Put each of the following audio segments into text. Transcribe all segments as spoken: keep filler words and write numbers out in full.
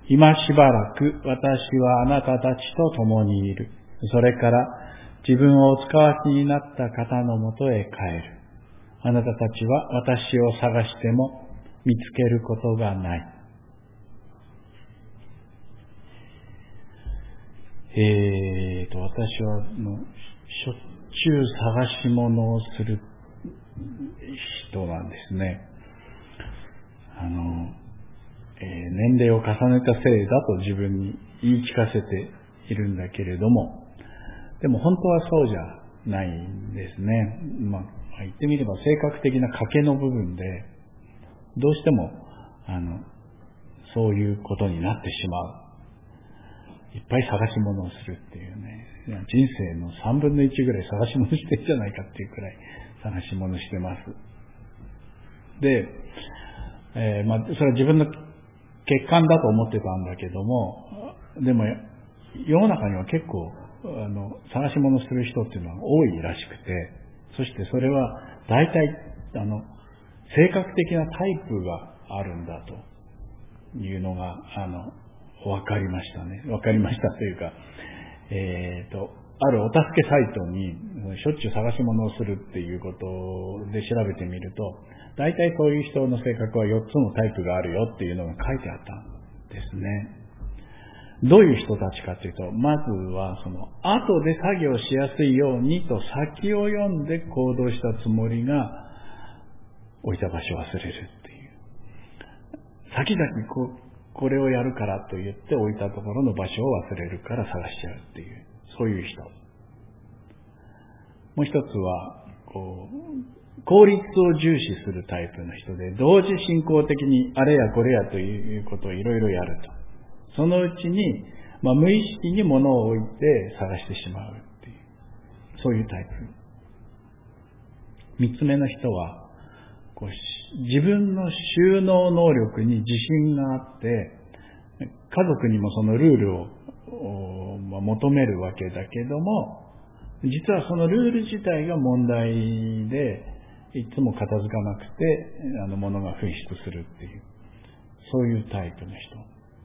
今しばらく私はあなたたちと共にいる。それから自分をお使わしになった方のもとへ帰る。あなたたちは私を探しても見つけることがない。えーと、私はのしょっちゅう探し物をする人なんですね。あの、えー、年齢を重ねたせいだと自分に言い聞かせているんだけれども、でも本当はそうじゃないんですね。まあ、言ってみれば性格的な賭けの部分で、どうしても、あの、そういうことになってしまう。いっぱい探し物をするっていうね。人生のさんぶんのいちぐらい探し物してるんじゃないかっていうくらい探し物してます。で、えー、まあ、それは自分の欠陥だと思ってたんだけども、でも世の中には結構あの探し物する人っていうのは多いらしくて、そしてそれは大体あの性格的なタイプがあるんだというのがあの分かりましたね。分かりましたというか、えーと、あるお助けサイトにしょっちゅう探し物をするっていうことで調べてみると、大体そういう人の性格はよっつのタイプがあるよっていうのが書いてあったんですね。どういう人たちかというと、まずはその後で作業しやすいようにと先を読んで行動したつもりが置いた場所を忘れるっていう。先々こうこれをやるからと言って置いたところの場所を忘れるから探しちゃうっていう、そういう人。もう一つは、こう、効率を重視するタイプの人で、同時進行的にあれやこれやということをいろいろやると。そのうちに、まあ、無意識に物を置いて探してしまうっていう、そういうタイプ。三つ目の人は、こう自分の収納能力に自信があって、家族にもそのルールを、まあ、求めるわけだけども、実はそのルール自体が問題で、いつも片付かなくて、あの物が紛失するっていう、そういうタイプの人。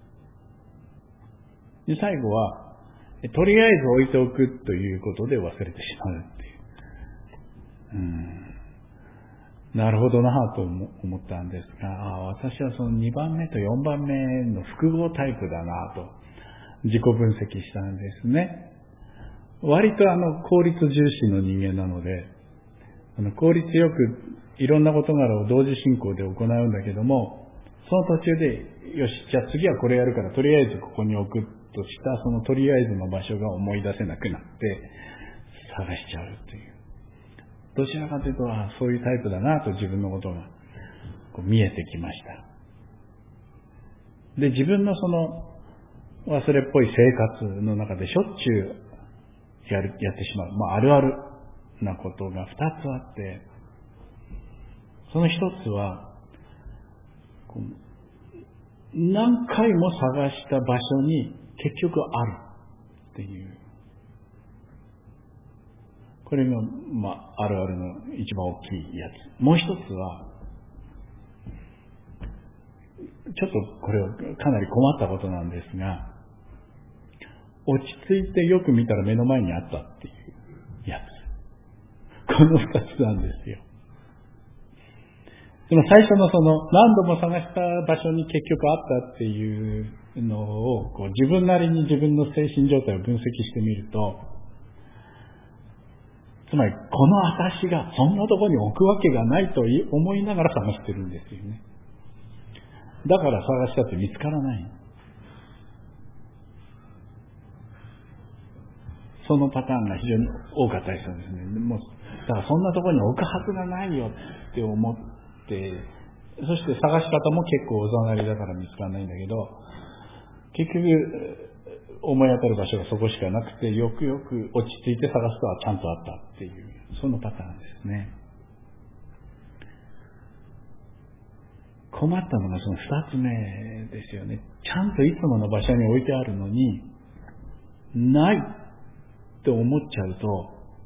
で、最後は、とりあえず置いておくということで忘れてしまうっていう。うんなるほどなぁと思ったんですが、ああ私はそのにばんめとよんばんめの複合タイプだなぁと自己分析したんですね。割とあの効率重視の人間なので、あの効率よくいろんな事柄を同時進行で行うんだけども、その途中で、よし、じゃあ次はこれやるからとりあえずここに置くとしたそのとりあえずの場所が思い出せなくなって探しちゃうという。どちらかというと、ああそういうタイプだなと自分のことがこう見えてきました。で、自分のその忘れっぽい生活の中でしょっちゅうやる、やってしまう、まあ、あるあるなことが二つあって、その一つは、こう何回も探した場所に結局あるっていう。これが、まあ、あるあるの一番大きいやつ。もう一つは、ちょっとこれはかなり困ったことなんですが、落ち着いてよく見たら目の前にあったっていうやつ。この二つなんですよ。でも最初のその何度も探した場所に結局あったっていうのをこう自分なりに自分の精神状態を分析してみると、つまり、この私がそんなところに置くわけがないと思いながら探してるんですよね。だから探したって見つからない。そのパターンが非常に多かったりするんですね。もうだからそんなところに置くはずがないよって思って、そして探し方も結構おざなりだから見つからないんだけど、結局、思い当たる場所がそこしかなくて、よくよく落ち着いて探すとはちゃんとあったっていう、そのパターンですね。困ったのがその二つ目ですよね。ちゃんといつもの場所に置いてあるのに、ないって思っちゃうと、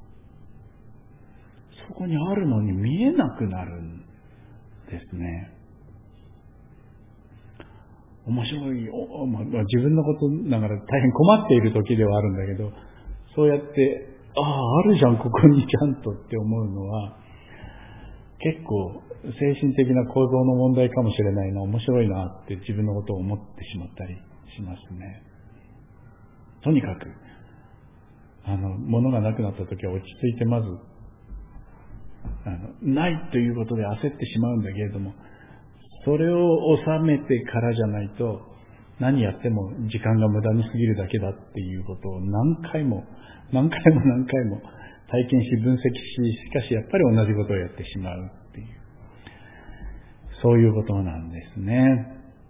そこにあるのに見えなくなるんですね。 面白い、おまあ、自分のことながら大変困っている時ではあるんだけど、そうやって、ああ、あるじゃん、ここにちゃんとって思うのは、結構精神的な構造の問題かもしれないな、面白いなって自分のことを思ってしまったりしますね。とにかく、あの、物がなくなった時は落ち着いてまず、あの、ないということで焦ってしまうんだけれども、それを収めてからじゃないと、何やっても時間が無駄に過ぎるだけだっていうことを何回も、何回も何回も体験し分析し、しかしやっぱり同じことをやってしまうっていう、そういうことなんですね。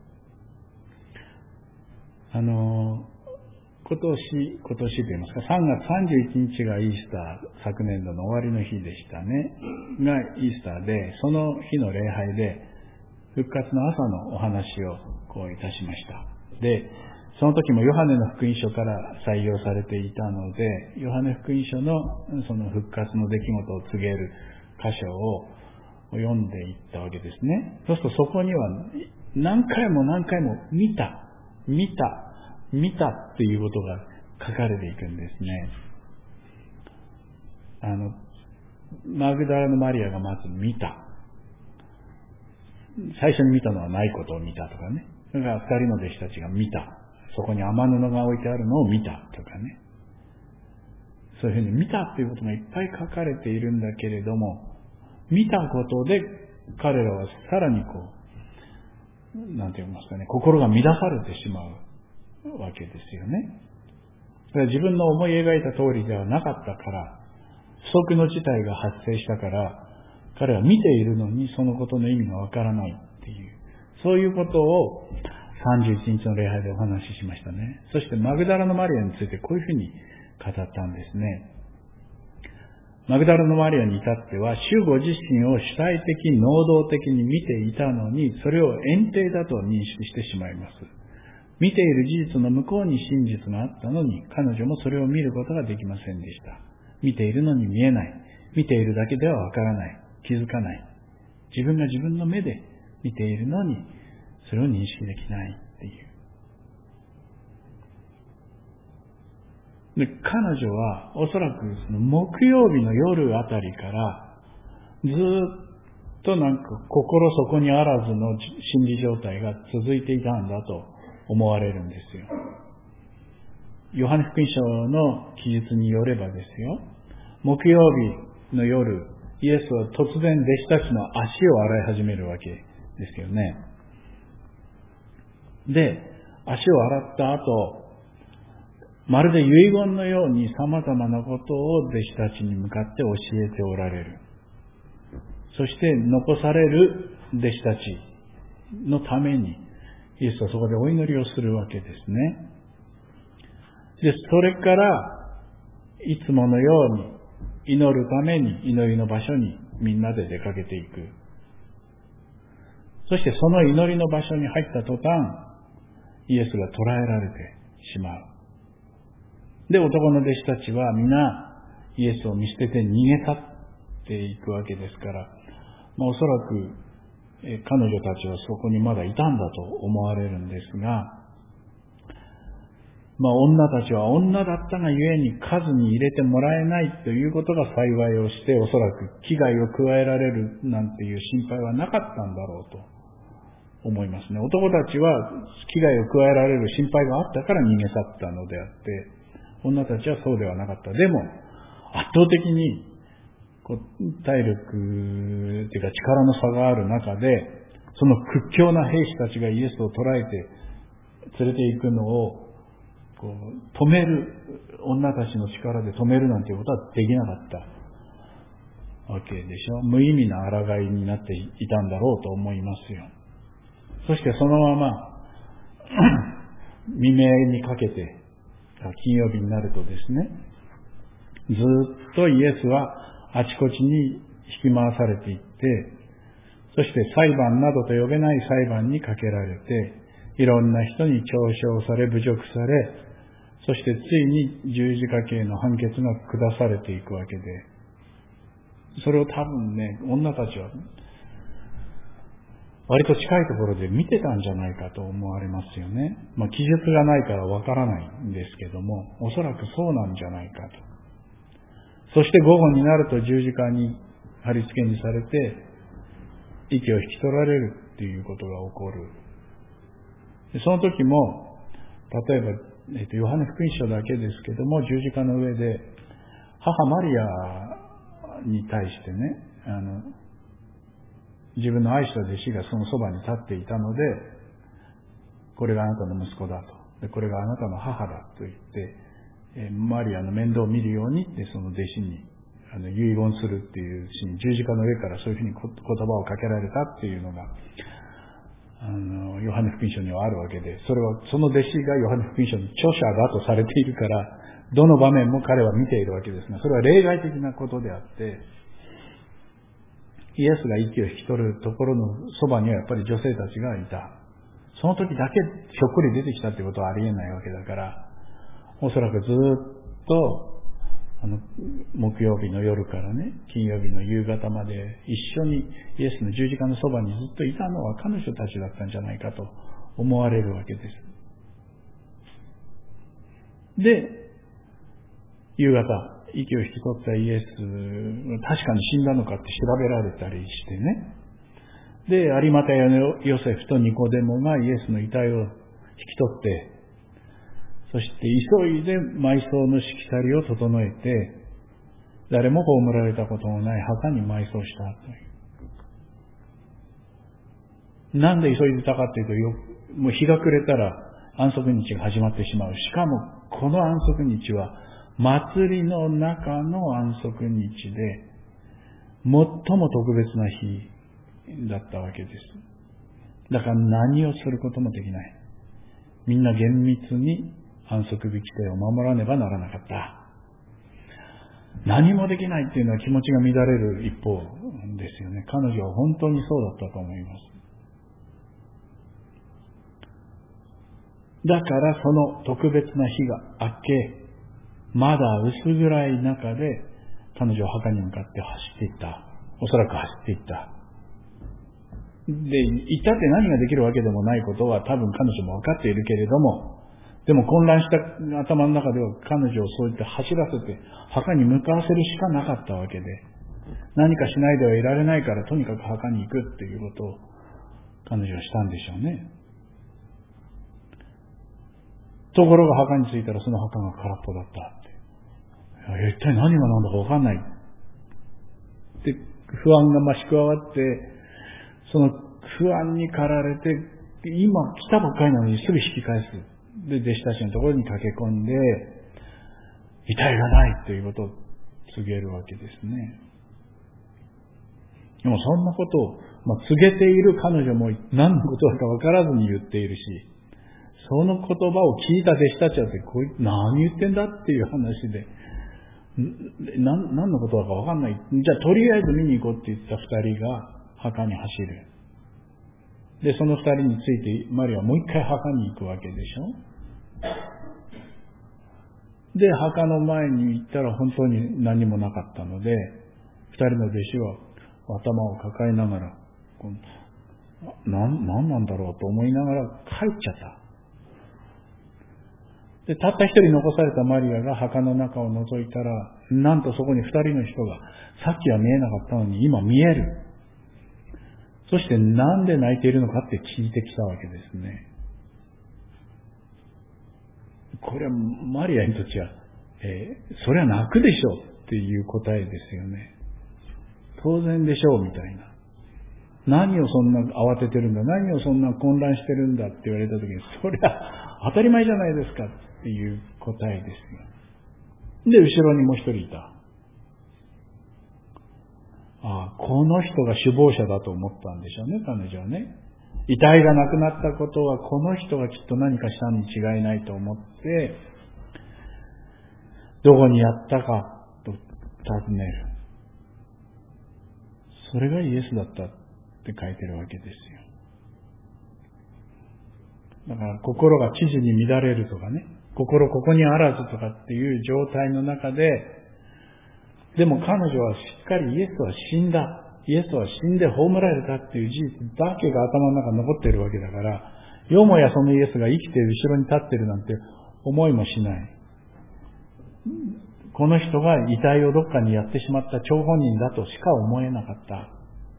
あの、今年、今年と言いますか、さんがつさんじゅういちにちがイースター、昨年度の終わりの日でしたね。がイースターで、その日の礼拝で、復活の朝のお話をこういたしました。で、その時もヨハネの福音書から採用されていたので、ヨハネ福音書のその復活の出来事を告げる箇所を読んでいったわけですね。そうするとそこには何回も何回も見た、見た、見たっていうことが書かれていくんですね。あの、マグダラのマリアがまず見た。最初に見たのはないことを見たとかね。それから二人の弟子たちが見た。そこに雨布が置いてあるのを見たとかね。そういうふうに見たっていうことがいっぱい書かれているんだけれども、見たことで彼らはさらにこう、なんて言いますかね、心が乱されてしまうわけですよね。それは自分の思い描いた通りではなかったから、不測の事態が発生したから、彼は見ているのにそのことの意味がわからないっていう、そういうことをさんじゅういちにちの礼拝でお話ししましたね。そしてマグダラのマリアについてこういうふうに語ったんですね。マグダラのマリアに至っては、主ご自身を主体的、能動的に見ていたのに、それをend諦だと認識してしまいます。見ている事実の向こうに真実があったのに、彼女もそれを見ることができませんでした。見ているのに見えない。見ているだけではわからない。気づかない。自分が自分の目で見ているのに、それを認識できないっていう。で、彼女はおそらくその木曜日の夜あたりからずっとなんか心底にあらずの心理状態が続いていたんだと思われるんですよ。ヨハネ福音書の記述によればですよ、木曜日の夜、イエスは突然弟子たちの足を洗い始めるわけですよね。で、足を洗った後、まるで遺言のように様々なことを弟子たちに向かって教えておられる。そして残される弟子たちのために、イエスはそこでお祈りをするわけですね。で、それから、いつものように、祈るために祈りの場所にみんなで出かけていく。そしてその祈りの場所に入った途端、イエスが捕らえられてしまう。で、男の弟子たちは皆イエスを見捨てて逃げ去っていくわけですから、まあ、おそらくえ彼女たちはそこにまだいたんだと思われるんですが、まあ、女たちは女だったがゆえに数に入れてもらえないということが幸いをして、おそらく危害を加えられるなんていう心配はなかったんだろうと思いますね。男たちは危害を加えられる心配があったから逃げ去ったのであって、女たちはそうではなかった。でも、圧倒的にこう体力というか力の差がある中で、その屈強な兵士たちがイエスを捕らえて連れて行くのをこう止める、女たちの力で止めるなんていうことはできなかったわけでしょ。無意味な抗いになっていたんだろうと思いますよ。そしてそのまま未明にかけて、金曜日になるとですね、ずっとイエスはあちこちに引き回されていって、そして裁判などと呼べない裁判にかけられて、いろんな人に嘲笑され、侮辱され、そしてついに十字架刑の判決が下されていくわけで、それを多分ね、女たちは割と近いところで見てたんじゃないかと思われますよね。まあ、記述がないからわからないんですけども、おそらくそうなんじゃないかと。そして午後になると十字架に貼り付けにされて、息を引き取られるっていうことが起こる。でその時も、例えば、えっと、ヨハネ福音書だけですけども、十字架の上で、母マリアに対してね、あの、自分の愛した弟子がそのそばに立っていたので、これがあなたの息子だと。で、これがあなたの母だと言って、えマリアの面倒を見るようにってその弟子にあの遺言するっていうシーン、十字架の上からそういうふうに言葉をかけられたっていうのが、あの、ヨハネ福音書にはあるわけで、それはその弟子がヨハネ福音書の著者だとされているから、どの場面も彼は見ているわけですが、それは例外的なことであって、イエスが息を引き取るところのそばにはやっぱり女性たちがいた。その時だけひょっこり出てきたってことはありえないわけだから、おそらくずっと、あの、木曜日の夜からね、金曜日の夕方まで一緒にイエスの十字架のそばにずっといたのは彼女たちだったんじゃないかと思われるわけです。で、夕方、息を引き取ったイエス、確かに死んだのかって調べられたりしてね。で、有馬太のヨセフとニコデモがイエスの遺体を引き取って、そして急いで埋葬のしきたりを整えて、誰も葬られたことのない墓に埋葬したという。なんで急いでたかっていうと、よもう日が暮れたら安息日が始まってしまう。しかも、この安息日は、祭りの中の安息日で、最も特別な日だったわけです。だから何をすることもできない。みんな厳密に安息日規定を守らねばならなかった。何もできないっていうのは気持ちが乱れる一方ですよね。彼女は本当にそうだったと思います。だからその特別な日が明け、まだ薄暗い中で彼女は墓に向かって走っていった。おそらく走っていった。で、いたって何ができるわけでもないことは多分彼女も分かっているけれども、でも混乱した頭の中では彼女をそう言って走らせて墓に向かわせるしかなかったわけで、何かしないではいられないからとにかく墓に行くっていうことを彼女はしたんでしょうね。ところが墓に着いたらその墓が空っぽだったって。一体何が何だか分かんない。で、不安が増し加わって、その不安に駆られて、今来たばっかりなのにすぐ引き返す。で、弟子たちのところに駆け込んで、遺体がないということを告げるわけですね。でもそんなことを、まあ、告げている彼女も何のことだか分からずに言っているし、その言葉を聞いた弟子たちはこい何言ってんだっていう話で、な何のことだか分かんない。じゃあとりあえず見に行こうって言った二人が墓に走る。で、その二人についてマリアはもう一回墓に行くわけでしょ。で、墓の前に行ったら本当に何もなかったので、二人の弟子は頭を抱えながら、何、何なんだろうと思いながら帰っちゃった。で、たった一人残されたマリアが墓の中を覗いたら、なんとそこに二人の人が、さっきは見えなかったのに今見える。そしてなんで泣いているのかって聞いてきたわけですね。これはマリアにとっては、えー、それは泣くでしょうっていう答えですよね。当然でしょうみたいな。何をそんな慌ててるんだ、何をそんな混乱してるんだって言われたときに、それは当たり前じゃないですかっていう答えですよ。で、後ろにもう一人いた。ああ、この人が首謀者だと思ったんでしょうね、彼女はね。遺体がなくなったことは、この人がきっと何かしたに違いないと思って、どこにやったかと尋ねる。それがイエスだったって書いてるわけですよ。だから心が知事に乱れるとかね、心ここにあらずとかっていう状態の中で、でも彼女はしっかりイエスは死んだ。 イエスは死んで葬られたっていう事実だけが頭の中に残っているわけだから、よもやそのイエスが生きて後ろに立ってるなんて思いもしない。この人が遺体をどっかにやってしまった張本人だとしか思えなかった。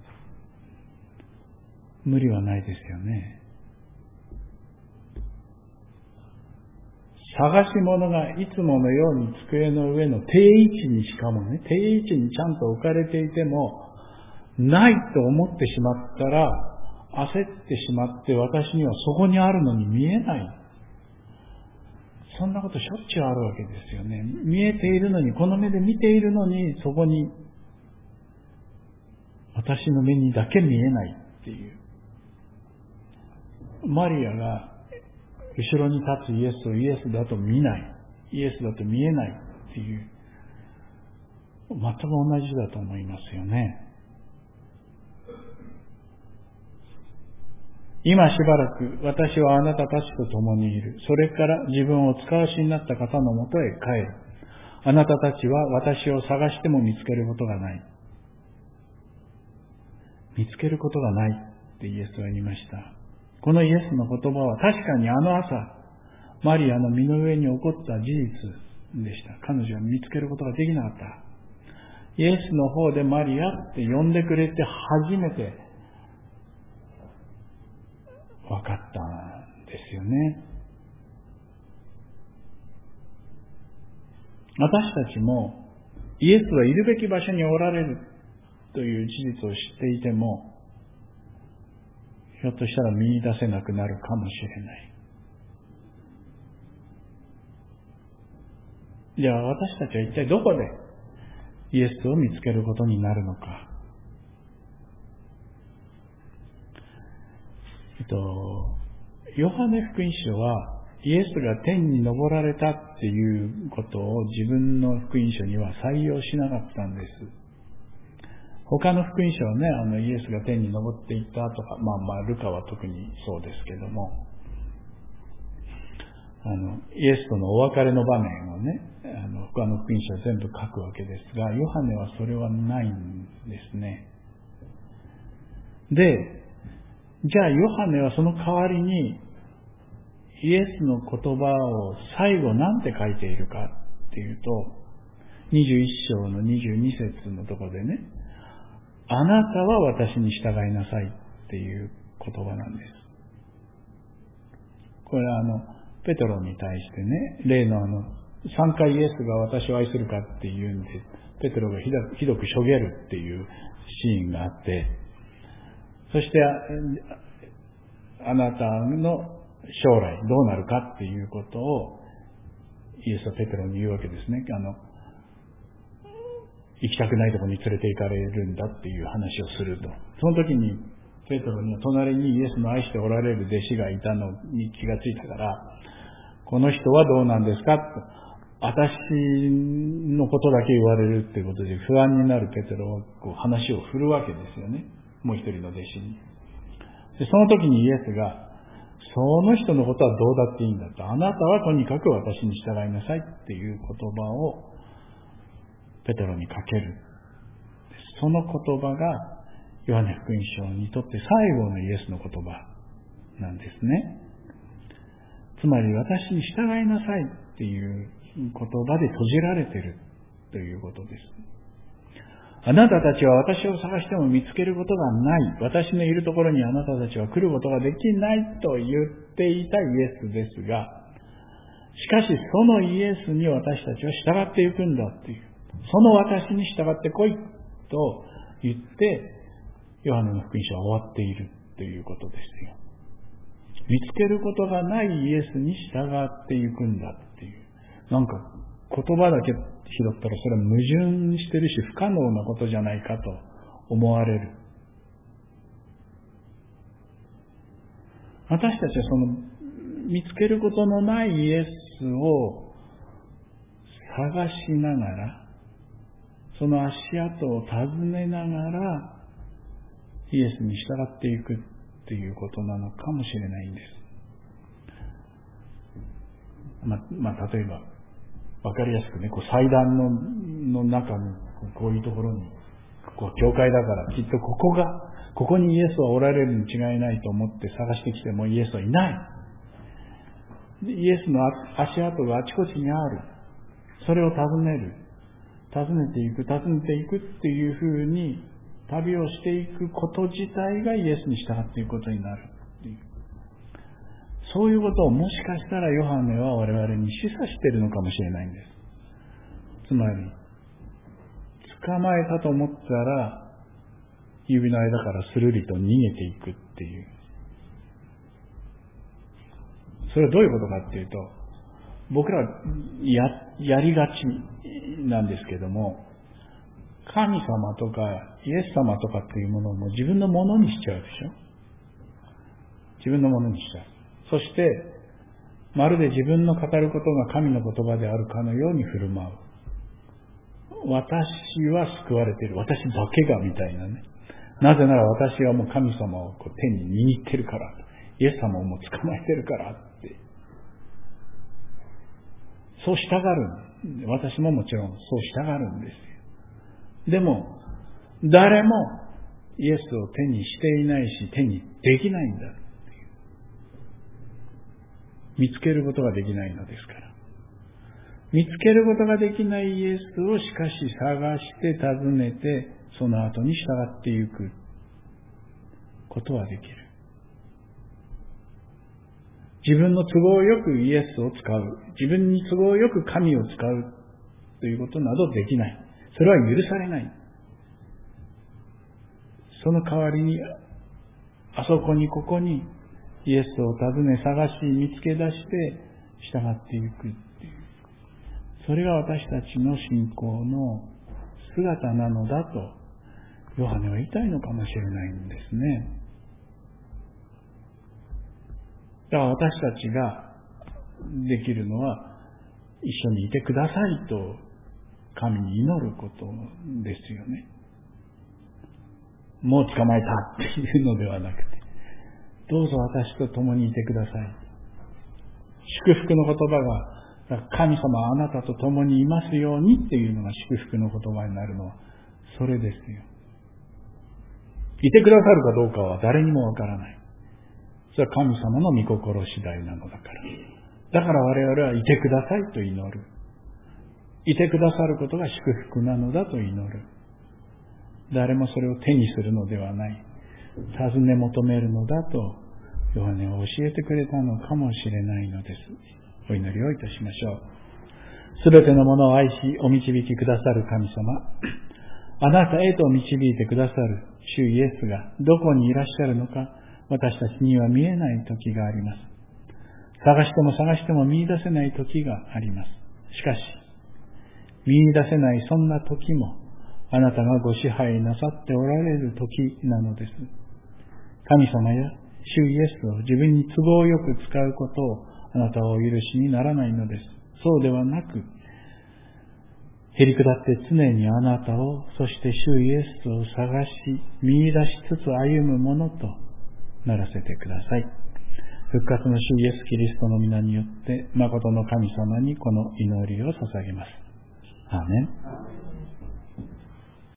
無理はないですよね。探し物がいつものように机の上の定位置にしかもね、定位置にちゃんと置かれていても、ないと思ってしまったら、焦ってしまって私にはそこにあるのに見えない。そんなことしょっちゅうあるわけですよね。見えているのに、この目で見ているのに、そこに私の目にだけ見えないっていう。マリアが後ろに立つイエスをイエスだと見ない、イエスだと見えないっていう、全く同じだと思いますよね。今しばらく私はあなたたちと共にいる。それから自分を使わしになった方のもとへ帰る。あなたたちは私を探しても見つけることがない。見つけることがないってイエスは言いました。このイエスの言葉は確かにあの朝、マリアの身の上に起こった事実でした。彼女は見つけることができなかった。イエスの方でマリアって呼んでくれて初めて分かったんですよね。私たちもイエスはいるべき場所におられるという事実を知っていても、ひょっとしたら見出せなくなるかもしれない。じゃあ私たちは一体どこでイエスを見つけることになるのか。えっと、ヨハネ福音書はイエスが天に昇られたっていうことを自分の福音書には採用しなかったんです。他の福音書はね、あのイエスが天に昇っていったとか、まあまあルカは特にそうですけども、あのイエスとのお別れの場面をね、あの他の福音書は全部書くわけですが、ヨハネはそれはないんですね。で、じゃあヨハネはその代わりにイエスの言葉を最後なんて書いているかっていうと、にじゅういっ章のにじゅうに節のところでね、あなたは私に従いなさいっていう言葉なんです。これはあのペトロに対してね、例のあのさんかいイエスが私を愛するかっていうんで、ペトロがひどく、ひどくしょげるっていうシーンがあって、そしてあなたの将来どうなるかっていうことをイエスはペテロに言うわけですね。あの行きたくないところに連れて行かれるんだっていう話をすると。その時にペテロには隣にイエスの愛しておられる弟子がいたのに気がついたから、この人はどうなんですかと、私のことだけ言われるっていうことで不安になるペテロはこう話を振るわけですよね。もう一人の弟子に。で、その時にイエスが、その人のことはどうだっていいんだと。あなたはとにかく私に従いなさいっていう言葉をペテロにかける。その言葉がヨハネ福音書にとって最後のイエスの言葉なんですね。つまり私に従いなさいっていう言葉で閉じられているということです。あなたたちは私を探しても見つけることがない。私のいるところにあなたたちは来ることができないと言っていたイエスですが、しかしそのイエスに私たちは従っていくんだっていう。その私に従ってこいと言って、ヨハネの福音書は終わっているということですよ。見つけることがないイエスに従っていくんだっていう。なんか言葉だけ拾ったらそれは矛盾してるし不可能なことじゃないかと思われる。私たちはその見つけることのないイエスを探しながら、その足跡を尋ねながらイエスに従っていくっていうことなのかもしれないんです。ま、まあ、例えばわかりやすくね、こう祭壇の、の中のこういうところにここ教会だからきっとここが、ここにイエスはおられるに違いないと思って探してきてもイエスはいない。イエスの足跡があちこちにある。それを尋ねる。尋ねていく、尋ねていくっていうふうに旅をしていくこと自体がイエスに従っていくことになるっていう。そういうことをもしかしたらヨハネは我々に示唆しているのかもしれないんです。つまり、捕まえたと思ったら、指の間からスルリと逃げていくっていう。それはどういうことかっていうと、僕らや、やりがちなんですけども、神様とかイエス様とかっていうものをもう自分のものにしちゃうでしょ。自分のものにしちゃう。そして、まるで自分の語ることが神の言葉であるかのように振る舞う。私は救われている。私だけがみたいなね。なぜなら私はもう神様をこう手に握ってるから。イエス様をもう捕まえてるからって。そうしたがる。私ももちろんそうしたがるんですよ。でも、誰もイエスを手にしていないし、手にできないんだっていう。見つけることができないのですから。見つけることができないイエスをしかし探して訪ねて、その後に従っていくことはできる。自分の都合よくイエスを使う。自分に都合よく神を使うということなどできない。それは許されない。その代わりに、あそこにここにイエスを訪ね探し見つけ出して従っていくっていう。それが私たちの信仰の姿なのだとヨハネは言いたいのかもしれないんですね。だから私たちができるのは一緒にいてくださいと神に祈ることですよね。もう捕まえたっていうのではなくて、どうぞ私と共にいてください。祝福の言葉が神様はあなたと共にいますようにっていうのが祝福の言葉になるのはそれですよ。いてくださるかどうかは誰にもわからない。それは神様の御心次第なのだから。だから我々はいてくださいと祈る。いてくださることが祝福なのだと祈る。誰もそれを手にするのではない。尋ね求めるのだとヨハネは教えてくれたのかもしれないのです。お祈りをいたしましょう。すべてのものを愛し、お導きくださる神様、あなたへと導いてくださる主イエスがどこにいらっしゃるのか、私たちには見えない時があります。探しても探しても見出せない時があります。しかし、見出せないそんな時も、あなたがご支配なさっておられる時なのです。神様や主イエスを自分に都合よく使うことをあなたはお許しにならないのです。そうではなく、へりくだって常にあなたを、そして主イエスを探し、見出しつつ歩むものとならせてください。復活の主イエスキリストの皆によって、誠の神様にこの祈りを捧げます。アーメン。